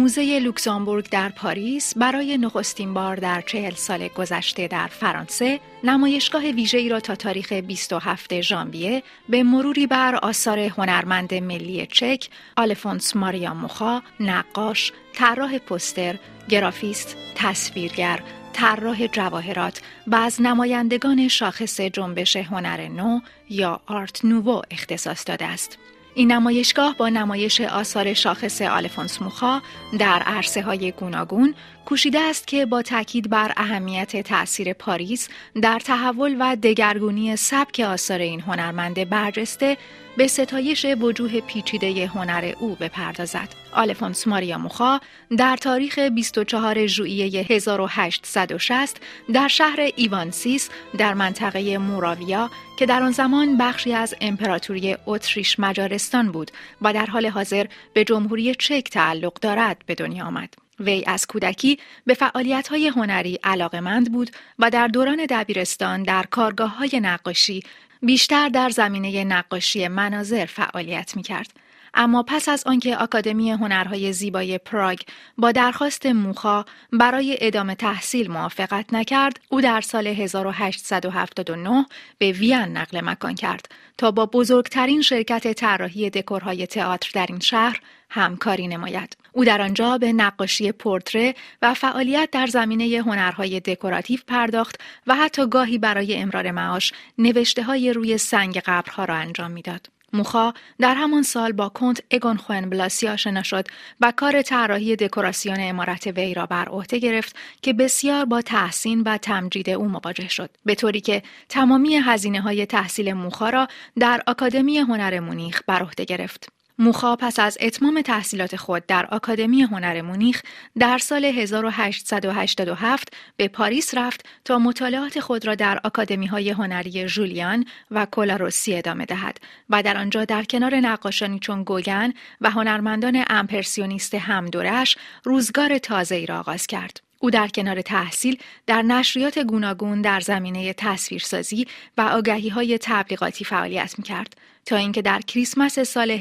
موزه لوکزامبورگ در پاریس برای نخستین بار در 40 سال گذشته در فرانسه نمایشگاه ویژه‌ای را تا تاریخ 27 ژانویه به مروری بر آثار هنرمند ملی چک آلفونس ماریا موخا، نقاش، طراح پوستر، گرافیست، تصویرگر، طراح جواهرات و از نمایندگان شاخص جنبش هنر نو یا آرت نوو اختصاص داده است. این نمایشگاه با نمایش آثار شاخص آلفونس موخا در عرصه‌های گوناگون کوشیده است که با تاکید بر اهمیت تأثیر پاریس در تحول و دگرگونی سبک آثار این هنرمند برجسته به ستایش وجوه پیچیده هنر او بپردازد. آلفونس ماریا موخا در تاریخ 24 ژوئیه 1860 در شهر ایوانسیس در منطقه موراویا که در آن زمان بخشی از امپراتوری اتریش مجارستان بود و در حال حاضر به جمهوری چک تعلق دارد به دنیا آمد. وی از کودکی به فعالیت‌های هنری علاقه‌مند بود و در دوران دبیرستان در کارگاه‌های نقاشی بیشتر در زمینه نقاشی مناظر فعالیت می‌کرد. اما پس از آنکه آکادمی هنرهای زیبای پراگ با درخواست موخا برای ادامه تحصیل موافقت نکرد، او در سال 1879 به وین نقل مکان کرد تا با بزرگترین شرکت طراحی دکورهای تئاتر در این شهر همکاری نماید. او در آنجا به نقاشی پورتره و فعالیت در زمینه هنرهای دکوراتیو پرداخت و حتی گاهی برای امرار معاش نوشته‌های روی سنگ قبرها را انجام می‌داد. موخا در همان سال با کنت اگون خوئن بلاسی آشنا شد و کار طراحی دکوراسیون عمارت وی را بر عهده گرفت که بسیار با تحسین و تمجید او مواجه شد، به طوری که تمامی هزینه‌های تحصیل موخا را در آکادمی هنر مونیخ بر عهده گرفت. موخا پس از اتمام تحصیلات خود در آکادمی هنر مونیخ در سال 1887 به پاریس رفت تا مطالعات خود را در آکادمی‌های هنری ژولیان و کولاروسی ادامه دهد و در آنجا در کنار نقاشانی چون گوگن و هنرمندان امپرسیونیست همدورش روزگار تازه‌ای را آغاز کرد. او در کنار تحصیل در نشریات گوناگون در زمینه تصویرسازی و آگهی‌های تبلیغاتی فعالیت می‌کرد تا اینکه در کریسمس سال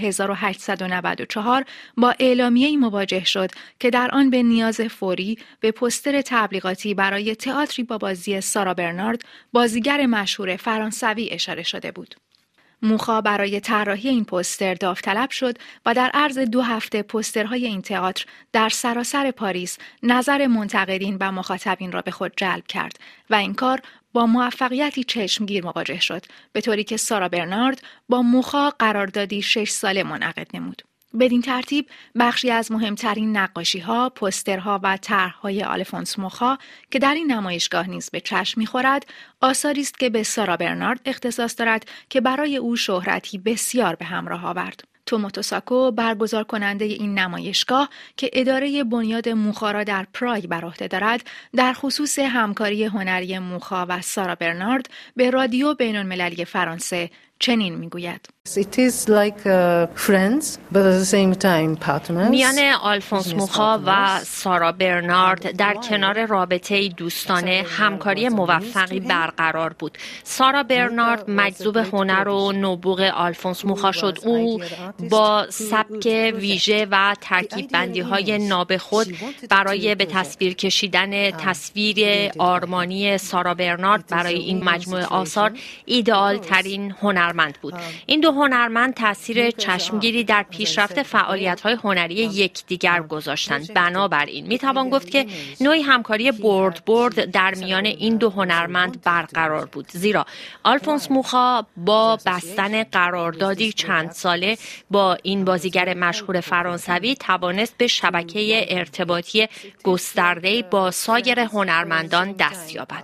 1894 با اعلامیه‌ای مواجه شد که در آن به نیاز فوری به پوستر تبلیغاتی برای تئاتری با بازی سارا برنارد، بازیگر مشهور فرانسوی اشاره شده بود. موخا برای طراحی این پوستر داوطلب شد و در عرض 2 هفته پوسترهای این تئاتر در سراسر پاریس نظر منتقدین و مخاطبین را به خود جلب کرد و این کار با موفقیتی چشمگیر مواجه شد، به طوری که سارا برنارد با موخا قراردادی 6 ساله منعقد نمود. بدین ترتیب بخشی از مهمترین نقاشی‌ها، پوسترها و طرح‌های آلفونس موخا که در این نمایشگاه نیز به چشم می‌خورد، آثاری است که به سارا برنارد اختصاص دارد که برای او شهرتی بسیار به همراه آورد. توموتو ساکو برگزار کننده این نمایشگاه که اداره بنیاد موخا را در پراگ بر عهده دارد، در خصوص همکاری هنری موخا و سارا برنارد به رادیو بین‌المللی فرانسه چنین میگوید: It is like friends, but at the same time partners. میان آلفونس موخا و سارا برنارد در کنار رابطه دوستانه همکاری موفقی برقرار بود. سارا برنارد مجذوب هنر و نبوغ آلفونس موخا شد. او با سبک ویژه و ترکیب بندی های ناب خود برای به تصویر کشیدن تصویر آرمانی سارا برنارد برای این مجموعه آثار ایدئال ترین هنرمند بود. این دو هنرمند تأثیر چشمگیری در پیشرفت فعالیت‌های هنری یکدیگر گذاشتند. بنابراین میتوان گفت که نوعی همکاری برد در میان این دو هنرمند برقرار بود، زیرا آلفونس موخا با بستن قراردادی چند ساله با این بازیگر مشهور فرانسوی توانست به شبکه ارتباطی گسترده‌ای با سایر هنرمندان دست یابد.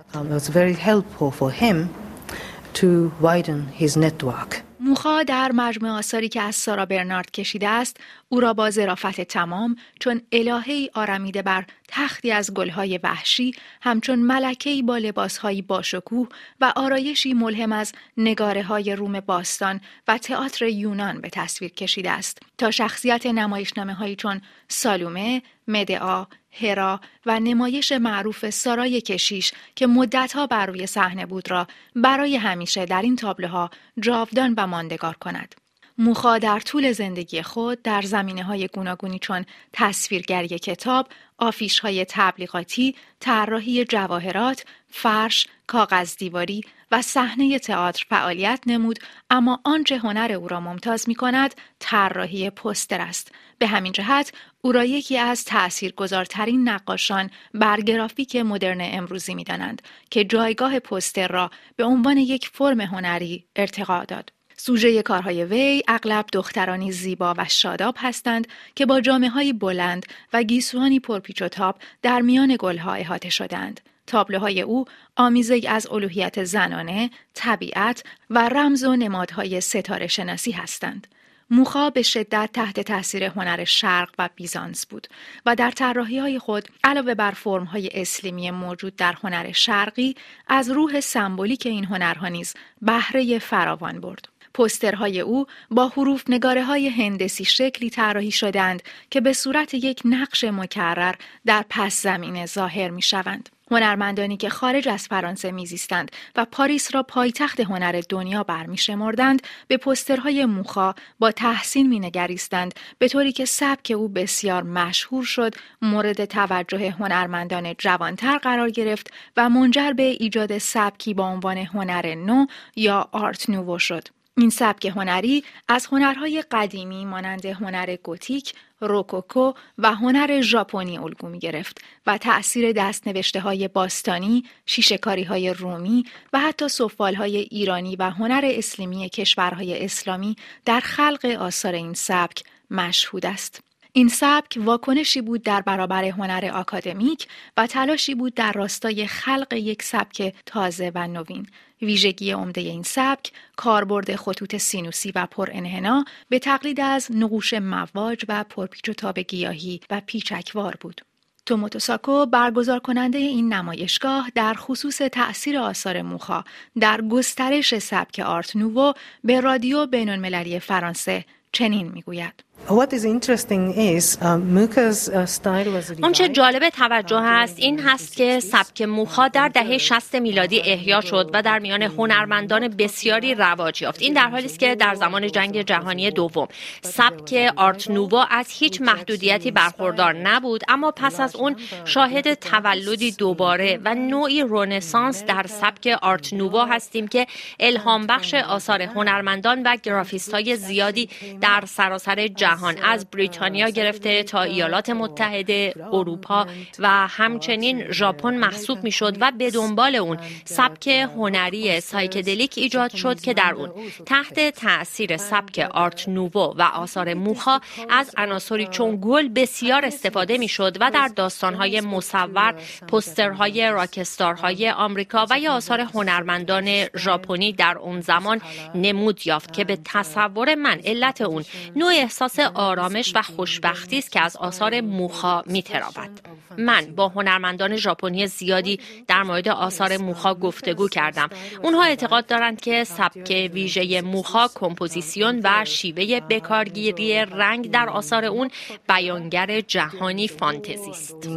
To widen his network. موخا در مجموعه آثاری که از سارا برنارد کشیده است، او را با ظرافت تمام چون الهه‌ای آرمیده بر تختی از گلهای وحشی، همچون ملکه‌ای با لباسهایی باشکوه و آرایشی ملهم از نگاره‌های روم باستان و تئاتر یونان به تصویر کشیده است تا شخصیت نمایشنامه‌هایی چون سالومه، مدعا، هرا و نمایش معروف سارای کشیش که مدتها بر روی صحنه بود را برای همیشه در این تابلوها جاودان و ماندگار کند. موخا در طول زندگی خود در زمینه‌های گوناگونی چون تصویرگری کتاب، آفیش‌های تبلیغاتی، طراحی جواهرات، فرش، کاغذدیواری و صحنه تئاتر فعالیت نمود، اما آنچه هنر او را ممتاز می‌کند طراحی پوستر است. به همین جهت او را یکی از تأثیرگذارترین نقاشان بر گرافیک مدرن امروزی می‌دانند که جایگاه پوستر را به عنوان یک فرم هنری ارتقا داد. سوژه کارهای وی اغلب دخترانی زیبا و شاداب هستند که با جامه‌های بلند و گیسوانی پرپیچ و تاب در میان گلها احاطه شدند. تابلوهای او آمیزه‌ای از الوهیت زنانه، طبیعت و رمز و نمادهای ستاره شناسی هستند. موخا به شدت تحت تاثیر هنر شرق و بیزانس بود و در طراحی‌های خود علاوه بر فرم‌های اسلیمی موجود در هنر شرقی، از روح سمبولیک این هنرها نیز بهره فراوان برد. پوسترهای او با حروف نگاره‌های هندسی شکلی طراحی شدند که به صورت یک نقش مکرر در پس زمینه ظاهر می‌شوند. هنرمندانی که خارج از فرانسه میزیستند و پاریس را پایتخت هنر دنیا برمی‌شمردند، به پوسترهای موخا با تحسین می‌نگریستند، به طوری که سبک او بسیار مشهور شد، مورد توجه هنرمندان جوانتر قرار گرفت و منجر به ایجاد سبکی با عنوان هنر نو یا آرت نوو شد. این سبک هنری از هنرهای قدیمی مانند هنر گوتیک، روکوکو و هنر ژاپنی الگو می گرفت و تأثیر دستنوشته‌های باستانی، شیشه‌کاری‌های رومی و حتی سفال‌های ایرانی و هنر اسلامی کشورهای اسلامی در خلق آثار این سبک مشهود است. این سبک واکنشی بود در برابر هنر آکادمیک و تلاشی بود در راستای خلق یک سبک تازه و نوین. ویژگی عمده این سبک کاربرد خطوط سینوسی و پرانحنا به تقلید از نقوش مواج و پرپیچ و تاب گیاهی و پیچکوار بود. توموتو ساکو برگزار کننده این نمایشگاه در خصوص تأثیر آثار موخا در گسترش سبک آرت نوو به رادیو بین‌المللی فرانسه چنین میگوید: آنچه جالب توجه است این هست که سبک موخا در دهه 60 میلادی احیا شد و در میان هنرمندان بسیاری رواج یافت. این در حالی است که در زمان جنگ جهانی دوم سبک آرت نوو از هیچ محدودیتی برخوردار نبود، اما پس از اون شاهد تولدی دوباره و نوعی رنسانس در سبک آرت نوو هستیم که الهام بخش آثار هنرمندان و گرافیست‌های زیادی در سراسر جهان از بریتانیا گرفته تا ایالات متحده، اروپا و همچنین ژاپن محسوب میشد و به دنبال اون سبک هنری سایکدلیک ایجاد شد که در اون تحت تأثیر سبک آرت نوو و آثار موخا از عناصری چون گل بسیار استفاده میشد و در داستان‌های مصور، پوسترهای راکستارهای آمریکا و یا آثار هنرمندان ژاپنی در اون زمان نمود یافت که به تصور من علت اون نوع احساس آرامش و خوشبختی است که از آثار موخا میتراود. من با هنرمندان ژاپنی زیادی در مورد آثار موخا گفتگو کردم. اونها اعتقاد دارند که سبک ویژه موخا، کمپوزیسیون و شیوه بکارگیری رنگ در آثار اون بیانگر جهانی فانتزی است.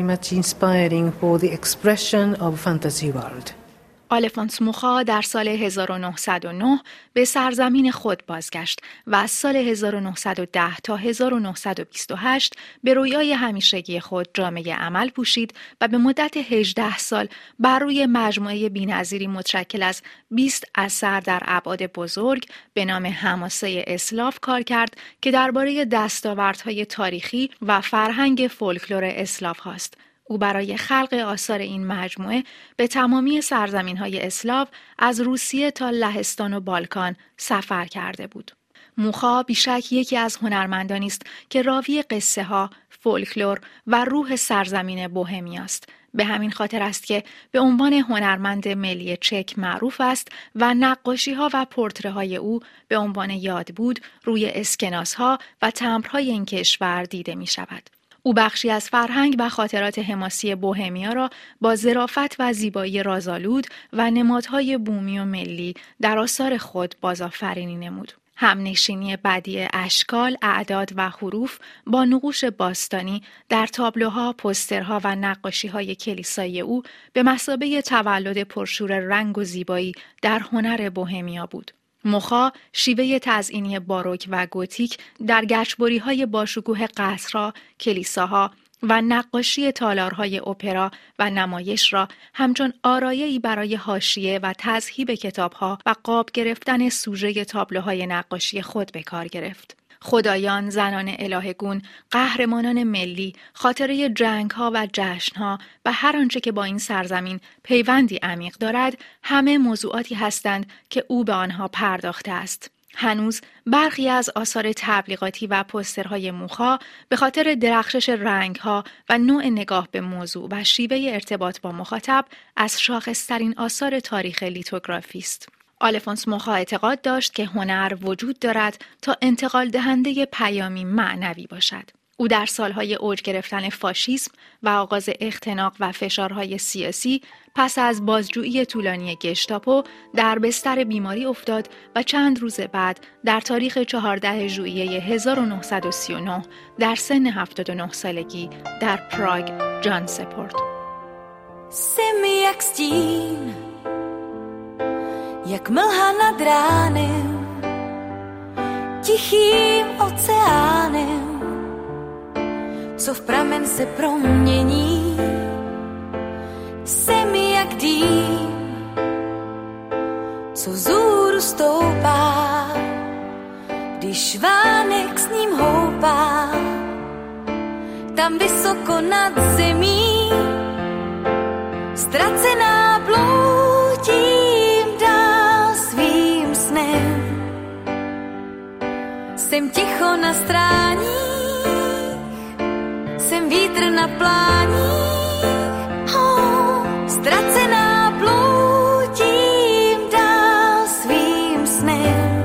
آلفونس موخا در سال 1909 به سرزمین خود بازگشت و از سال 1910 تا 1928 به رویای همیشگی خود جامه عمل پوشید و به مدت 18 سال بر روی مجموعه بی‌نظیری متشکل از 20 اثر در ابعاد بزرگ به نام حماسه اسلاف کار کرد که درباره دستاوردهای تاریخی و فرهنگ فولکلور اسلاف هاست. او برای خلق آثار این مجموعه به تمامی سرزمین‌های اسلاو از روسیه تا لهستان و بالکان سفر کرده بود. موخا بیشک یکی از هنرمندانی است که راوی قصه ها، فولکلور و روح سرزمین بوهمیا است. به همین خاطر است که به عنوان هنرمند ملی چک معروف است و نقاشی‌ها و پورتره‌های او به عنوان یادبود روی اسکناس‌ها و تمبرهای این کشور دیده می‌شود. او بخشی از فرهنگ و خاطرات حماسی بوهمیا را با ظرافت و زیبایی رازآلود و نمادهای بومی و ملی در آثار خود بازآفرینی نمود. همنشینی بدیع اشکال، اعداد و حروف با نقوش باستانی در تابلوها، پوسترها و نقاشی‌های کلیسایی او به مثابه تولد پرشور رنگ و زیبایی در هنر بوهمیا بود. مخا شیوه تزئینی باروک و گوتیک در گچبری‌های باشکوه قصرها، کلیساها و نقاشی تالارهای اپرا و نمایش را همچون آرایه‌ای برای حاشیه و تذهیب کتابها و قاب گرفتن سوژه تابلوهای نقاشی خود به کار گرفت. خدایان، زنان الهه‌گون، قهرمانان ملی، خاطره جنگ‌ها و جشن‌ها و هر آنچه که با این سرزمین پیوندی عمیق دارد، همه موضوعاتی هستند که او به آنها پرداخته است. هنوز برخی از آثار تبلیغاتی و پوسترهای موخا به خاطر درخشش رنگ‌ها و نوع نگاه به موضوع و شیوه ارتباط با مخاطب از شاخص‌ترین آثار تاریخ لیتوگرافی است. آلفونس موخا اعتقاد داشت که هنر وجود دارد تا انتقال دهنده پیامی معنوی باشد. او در سالهای اوج گرفتن فاشیسم و آغاز اختناق و فشارهای سیاسی پس از بازجویی طولانی گشتاپو در بستر بیماری افتاد و چند روز بعد در تاریخ 14 ژوئیه 1939 در سن 79 سالگی در پراگ جان سپرد. Jsem jak stín, jak mlha nad ránem, tichým oceánem, co v pramen se promění. Jsem jak dým, co vzhůru stoupá, když vánek s ním houpá. Tam vysoko nad zemí, ztracená bloudím dál svým snem. Jsem ticho na stráních, jsem vítr na pláních, ztracená bloudím dál svým snem.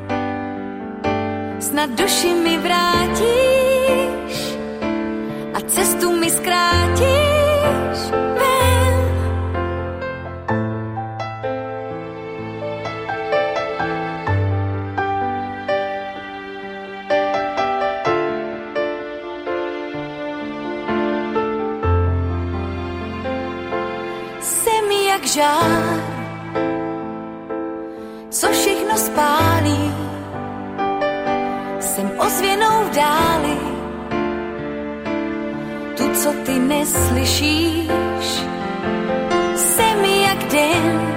Snad duši mi vrátíš a cestu mi zkrátíš ven. Jsem jak žár, co všechno spálí. Jsem ozvěnou v dáli, tu, co ty neslyšíš. Jsem jak den,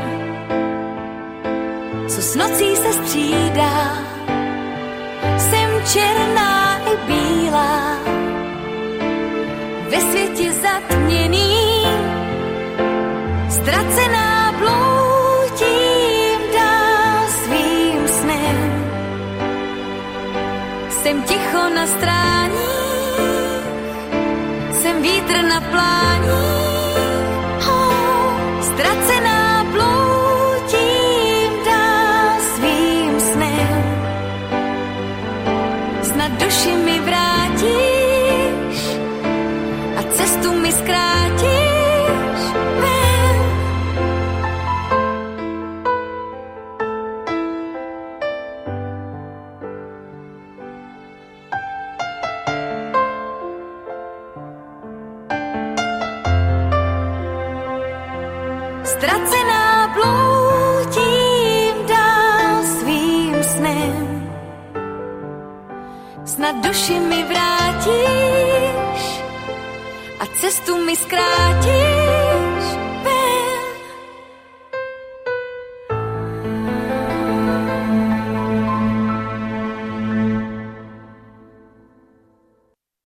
co s nocí se střídá. Jsem černá i bílá, ve světě zatměný, ztracená bloudím dál svým snem. Jsem ticho na stráních, jsem vítr na pláních, ztracená bloudím dál svým snem. Snad duši mi vrátíš a cestu mi zkrátíš ven. Ztracená bloudím dál svým snem. Snad duši mi vrátíš a cestu mi zkrátíš.